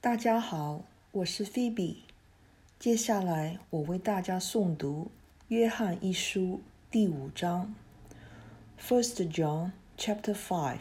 大家好，我是菲比。接下来我为大家诵读约翰一书第5章 1 John chapter 5.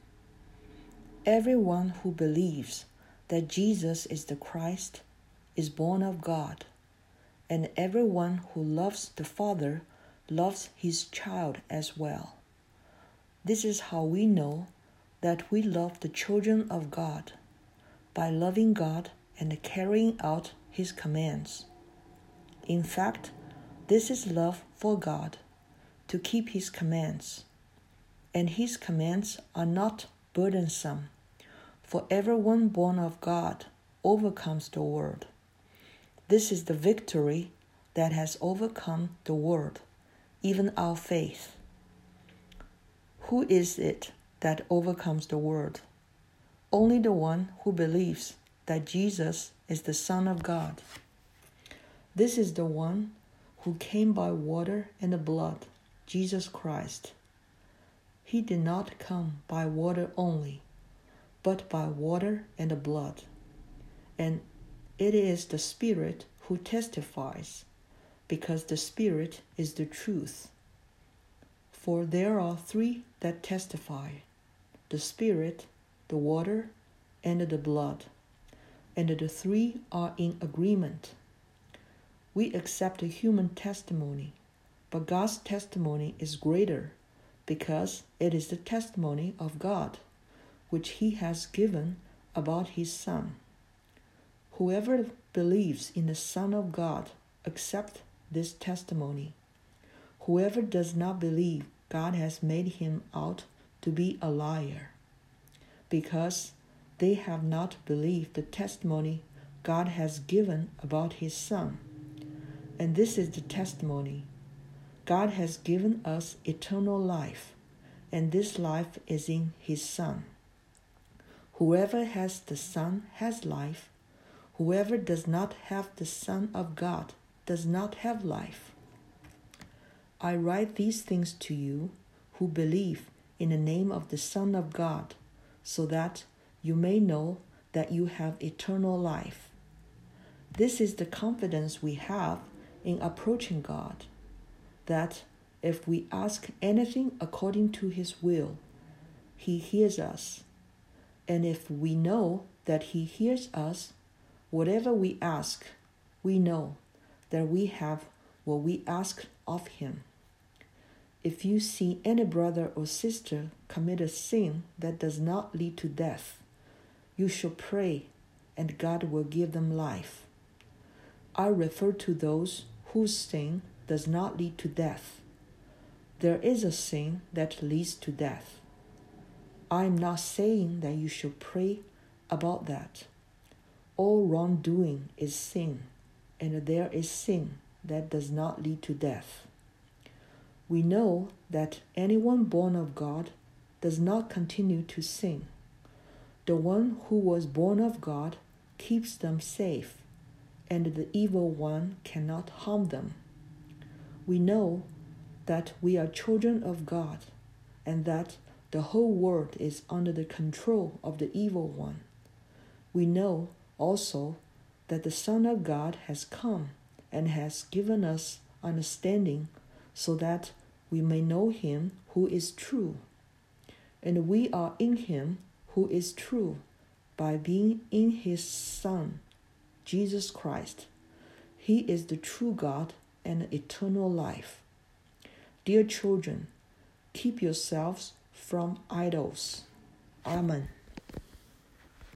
Everyone who believes that Jesus is the Christ is born of God, and everyone who loves the Father loves his child as well. This is how we know that we love the children of God, by loving God and carrying out his commands. In fact, this is love for God, to keep his commands. And his commands are not burdensome, for everyone born of God overcomes the world. This is the victory that has overcome the world, even our faith. Who is it that overcomes the world? Only the one who believes that Jesus is the Son of God. This is the one who came by water and the blood, Jesus Christ. He did not come by water only, but by water and the blood. And it is the Spirit who testifies, because the Spirit is the truth. For there are 3 that testify, the Spirit, the water, and the blood, and the 3 are in agreement. We accept a human testimony, but God's testimony is greater, because it is the testimony of God, which he has given about his Son. Whoever believes in the Son of God accepts this testimony. Whoever does not believe, God has made him out to be a liar, because they have not believed the testimony God has given about his Son. And this is the testimony: God has given us eternal life, and this life is in his Son. Whoever has the Son has life. Whoever does not have the Son of God does not have life. I write these things to you who believe in the name of the Son of God, so that you may know that you have eternal life. This is the confidence we have in approaching God, that if we ask anything according to his will, he hears us. And if we know that he hears us, whatever we ask, we know that we have what we ask of him. If you see any brother or sister commit a sin that does not lead to death, you shall pray, and God will give them life. I refer to those whose sin does not lead to death. There is a sin that leads to death. I am not saying that you should pray about that. All wrongdoing is sin, and there is sin that does not lead to death. We know that anyone born of God does not continue to sin. The one who was born of God keeps them safe, and the evil one cannot harm them. We know that we are children of God, and that the whole world is under the control of the evil one. We know also that the Son of God has come and has given us understanding, so that we may know him who is true. And we are in him who is true, by being in his Son, Jesus Christ. He is the true God and eternal life. Dear children, keep yourselves from idols. Amen.